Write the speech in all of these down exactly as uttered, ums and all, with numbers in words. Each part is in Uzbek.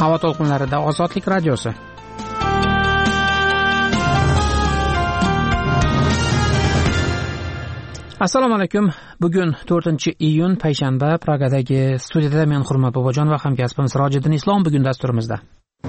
Havo to'lqinlarida Ozodlik radiosi. Assalomu alaykum. Bugun to'rtinchi iyun payshanba. Pragadagi studiyada men Hurmat Bobojon va hamkasbim Sirojiddin Islom bugun dasturimizda.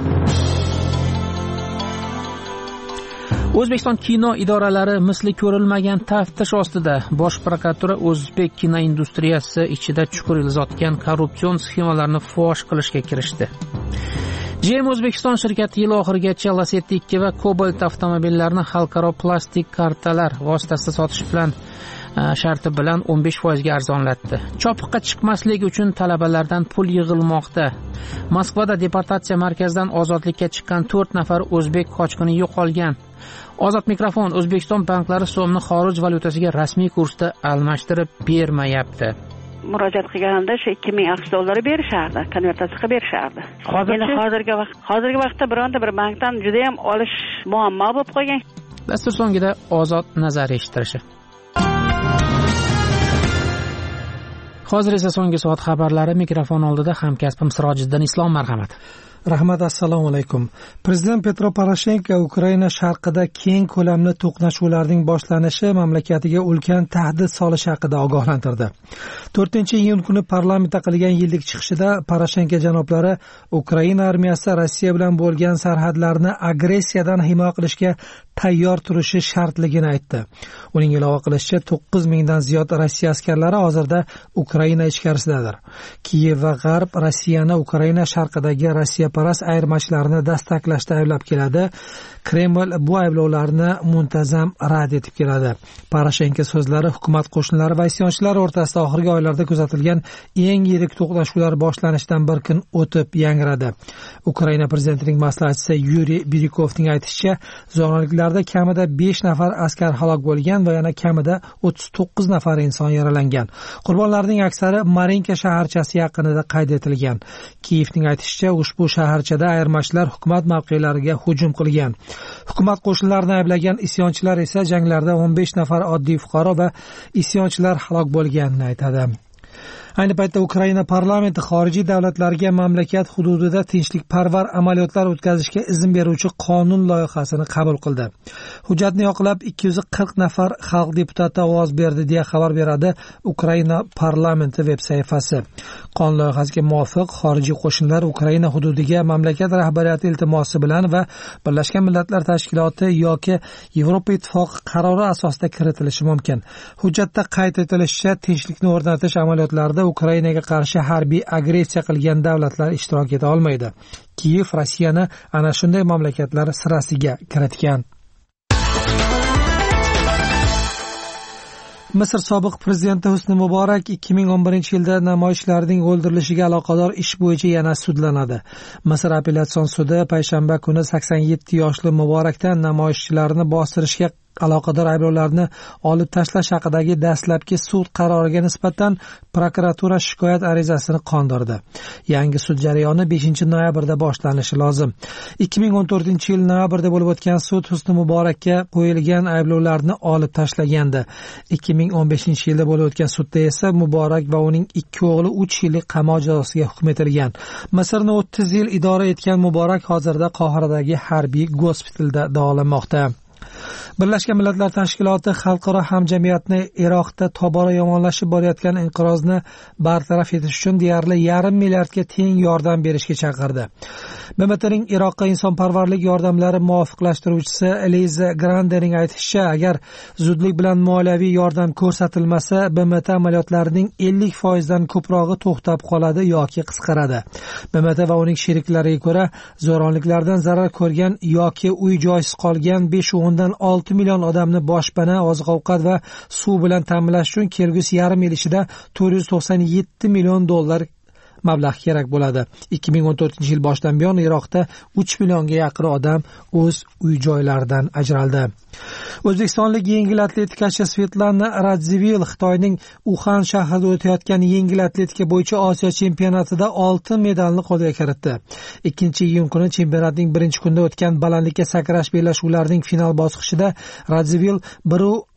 O'zbekiston kino idoralari misli ko'rilmagan taftish ostida. Bosh prokuratura o'zbek kino industriyasi ichida chuqur ilzotgan korrupsion sxemalarni fosh qilishga kirishdi. G M O'zbekiston shirkati yil oxirigacha Lacetti ikki va Cobalt avtomobillarini xalqaro plastik kartalar vositasida sotish bilan sharti bilan o'n besh foiz ga arzonlatdi. Chopiqqa chiqmaslik uchun talabalardan pul yig'ilmoqda. Moskvada deportatsiya markazidan ozodlikka chiqqan to'rt nafar o'zbek qochqini yo'qolgan. Ozod mikrofon. O'zbekiston banklari so'mni xorij valyutasiga rasmiy kursda almashtirib bermayapti. Murojaat qilganimda shu ikki ming aqsh dollari berishardi, konvertatsiya qilib berishardi. Endi hozirgi vaqt hozirgi vaqtda bironta bir bankdan juda ham olish muammo bo'lib qolgan. Dastur so'ngida Ozod nazar eshittirishi. Hozir esa so'nggi soat xabarlari. Mikrofon oldida hamkasbim Sirojiddin Islom, marhamat. Rahmat, assalomu alaykum. Prezident Petro Poroshenko Ukraina sharqida keng ko'lamli to'qnashuvlarning boshlanishi mamlakatiga ulkan tahdid solishi haqida ogohlantirdi. to'rtinchi iyun kuni parlamentda qilgan yillik chiqishida Poroshenko janoblari Ukraina armiyasi Rossiya bilan bo'lgan sarhadlarni agressiyadan himoya qilishga tayyor turishi shartligini aytdi. Uning ilova qilishicha, to'qqiz mingdan ziyod Rossiya askarlari hozirda Ukraina ichkarisidadir. Kiyev va G'arb Rossiyani Ukraina sharqidagi Rossiya parast ayirmachilarni dastaklashda ayblab keladi. Kreml bu ayblovlarni muntazam rad etib keladi. Poroshenko so'zlari hukumat qo'shinlari va isyonchilar o'rtasida oxirgi oylarda kuzatilgan eng yirik to'qnashuvlar boshlanishidan bir kun o'tib yangradi. Ukraina prezidentining maslahatchisi Yuriy Birikovning aytishicha, zo'ravonliklarda kamida besh nafar askar halok bo'lgan va yana kamida o'ttiz to'qqiz nafar inson yaralangan. Qurbonlarning aksari Marinka shaharchasi yaqinida qayd etilgan. Kiyevning aytishicha, ushbu shaharchada ayirmachilar hukumat mavqelariga hujum qilgan. Hukumat qo'shinlarini ayblagan isyonchilar esa janglarda o'n besh nafar oddiy fuqaro va isyonchilar halok bo'lganini aytadi. Ayni paytda Ukraina parlamenti xorijiy davlatlarga mamlakat hududida tinchlikparvar amaliyotlar o'tkazishga izn beruvchi qonun loyihasini qabul qildi. Hujjatni yoqlab ikki yuz qirq nafar xalq deputati ovoz berdi deya xabar beradi Ukraina parlamenti veb saytasi. Qonun loyihasiga muvofiq xorijiy qo'shinlar Ukraina hududiga mamlakat rahbariyati iltimosi bilan va Birlashgan Millatlar Tashkiloti yoki Yevropa Ittifoqi qarori asosida kiritilishi mumkin. Hujjatda qayd etilishicha, tinchlikni o'rnatish amaliyotlarida Ukrainaga qarshi harbiy agressiya qilgan davlatlar ishtirok eta olmaydi. Kiyev Rossiyani ana shunday mamlakatlar sirasiga kiritgan. Misr sobiq prezidenti Husni Muborak ikki ming o'n birinchi yilda namoyishchilarning o'ldirilishiga aloqador ish bo'yicha yana sudlanadi. Misr apellyatsiyon sudi payshanba kuni sakson yetti yoshli Muborakdan namoyishchilarni bostirishga aloqador ayblovlarni olib tashlash haqidagi dastlabki sud qaroriga nisbatan prokuratura shikoyat arizasini qondirdi. Yangi sud jarayoni beshinchi noyabrda boshlanishi lozim. ikki ming o'n to'rtinchi yil noyabrda bo'lib o'tgan sud Husni Muborakka qo'yilgan ayblovlarni olib tashlagandi. ikki ming o'n beshinchi yilda bo'lib o'tgan sudda esa Muborak va uning ikki o'g'li uch yillik qamoq jazosiga hukm etilgan. Misrni o'ttiz yil idora etgan Muborak hozirda Qohiradagi harbiy gospitalda davolanmoqda. Birlashgan Millatlar Tashkiloti xalqaro hamjamiyatni Iroqda tobora yomonlashib borayotgan inqirozni bartaraf etish uchun deyarli yarim milliardga teng yordam berishga chaqirdi. B M T'ning Iroqqa insonparvarlik yordamlari muvofiqlashtiruvchisi Eliza Grandening aytishicha, agar zudlik bilan moliyaviy yordam ko'rsatilmasa, B M T amaliyotlarining ellik foiz dan ko'prog'i to'xtab qoladi yoki qisqaradi. B M T va uning sheriklariga ko'ra, zo'ravonliklardan zarar ko'rgan yoki uy-joysiz qolgan besh o'ndan olti million odamni boshpana, oziq-ovqat va suv bilan ta'minlash uchun kelgusi yarim yil ichida to'rt yuz to'qson yetti million dollar mablag' kerak bo'ladi. ikki ming o'n to'rtinchi yil boshidan buyon Iroqda uch millionga yaqin odam o'z uy-joylaridan ajraldi. O'zbekistonlik yengil atletikachi Svetlana Radzivil Xitoyning Uxan shahrida o'tayotgan yengil atletika bo'yicha Osiyo chempionatida oltin medalni qo'lga kiritdi. ikkinchi iyun kuni chempionatning birinchi kunida o'tgan balandlikka sakrash bellashuvlarining final bosqichida Radzivil bir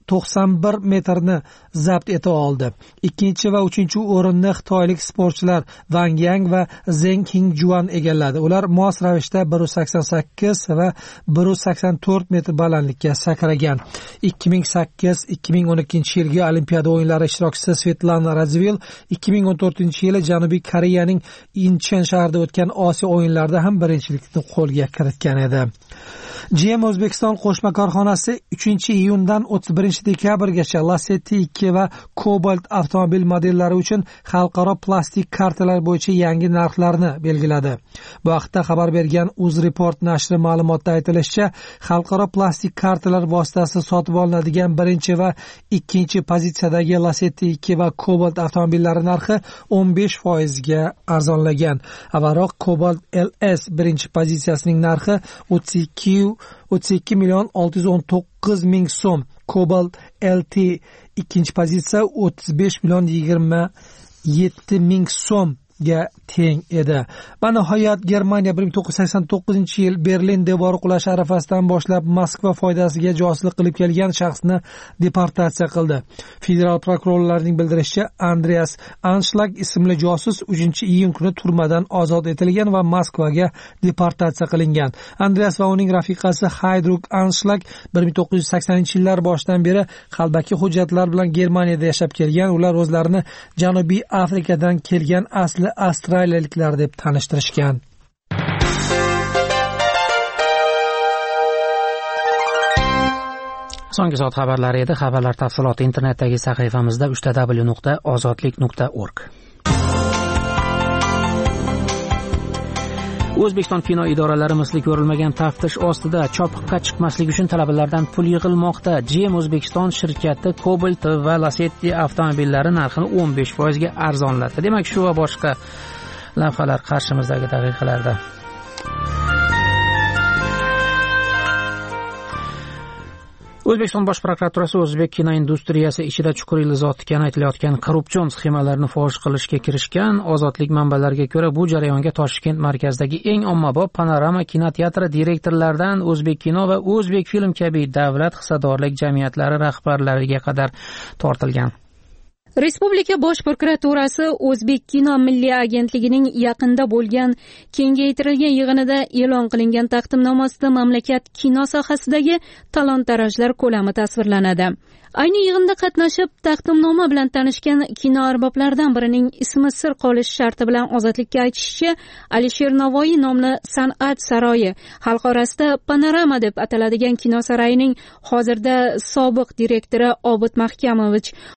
to'qson bir metrni zabt eta oldi. Ikkinchi va uchinchi o'rinni xitoylik sportchilar Wang Yang va Zheng Qingjuan egalladi. Ular mos ravishda bir yuz sakson sakkiz va bir yuz sakson to'rt metr balandlikka sakragan. ikki ming sakkiz ikki ming o'n ikkinchi yilgi Olimpiada o'yinlari ishtirokchisi Svetlana Radzivil ikki ming o'n to'rtinchi yili Janubiy Koreyaning Incheon shahrida o'tgan Osiyo o'yinlarida ham birinchilikni qo'lga kiritgan edi. G M O'zbekiston qo'shma korxonasi uchinchi iyundan o'ttiz birinchi dekabrgacha Lacetti ikki va Cobalt avtomobil modellari uchun xalqaro plastik kartalar bo'yicha yangi narxlarni belgiladi. Bu haqda xabar bergan UzReport nashri ma'lumotida aytilishicha, xalqaro plastik kartalar vositasida sotib olinadigan birinchi va ikkinchi pozitsiyadagi Lacetti ikki va Cobalt avtomobillari narxi o'n besh foizga arzonlagan. Avvalroq Cobalt L S birinchi pozitsiyasining narxi o'ttiz ikki o'ttiz ikki million olti yuz o'n to'qqiz ming so'm, Cobalt L T ikkinchi pozitsiya o'ttiz besh million yigirma yetti ming so'mga teng edi. Va nihoyat Germaniya bir ming to'qqiz yuz sakson to'qqizinchi yil Berlin devori qulashi arafasidan boshlab Moskva foydasiga josuslik qilib kelgan shaxsni deportatsiya qildi. Federal prokurorlarning bildirishicha, Andreas Anschlag ismli josus uchinchi iyun kuni turmadan ozod etilgan va Moskvaga deportatsiya qilingan. Andreas va uning rafiqasi Haydruk Anschlag bir ming to'qqiz yuz saksoninchi yillar boshidan beri qalbaki hujjatlar bilan Germaniyada yashab kelgan. Ular o'zlarini Janubiy Afrikadan kelgan asli avstraliyaliklar deb tanishtirishgan. So'nggi soat xabarlari edi. Xabarlar tafsiloti internetdagi sahifamizda uch w nuqta ozodlik nuqta org. O'zbekiston kino idoralari misli ko'rilmagan taftish ostida. Chopiqqa chiqmaslik uchun talabalardan pul yig'ilmoqda. G M O'zbekiston shirkati Cobalt va Lacetti avtomobillari narxini o'n besh foizga arzonlatdi. Demak, shu va boshqa lavhalar qarshimizdagi daqiqalarda. O'zbekiston Bosh prokuraturasi o'zbek kino industriyasi ichida chuqur ildiz otgan aytilayotgan korrupsion sxemalarni fosh qilishga kirishgan. Ozodlik manbalariga ko'ra, bu jarayonga Toshkent markazidagi eng ommabop Panorama kinoteatri direktorlaridan O'zbek kino va O'zbek film kabi davlat hissadorlik jamiyatlari rahbarlariga qadar tortilgan. Respublika Bosh prokuraturasi O'zbek kino milliy agentligining yaqinda bo'lgan kengaytirilgan yig'inida e'lon qilingan taqdimnomasida mamlakat kino sohasidagi talon-tarojlar ko'lami tasvirlanadi. Ayni yig'inda qatnashib, taqdimnoma bilan tanishgan kino arboblaridan birining ismi sir qolishi sharti bilan ozodlikka aytishicha, Alisher Navoiy nomli san'at saroyi, xalq orasida Panorama deb ataladigan kino saroyining hozirda sobiq direktori Obid Mahkamovich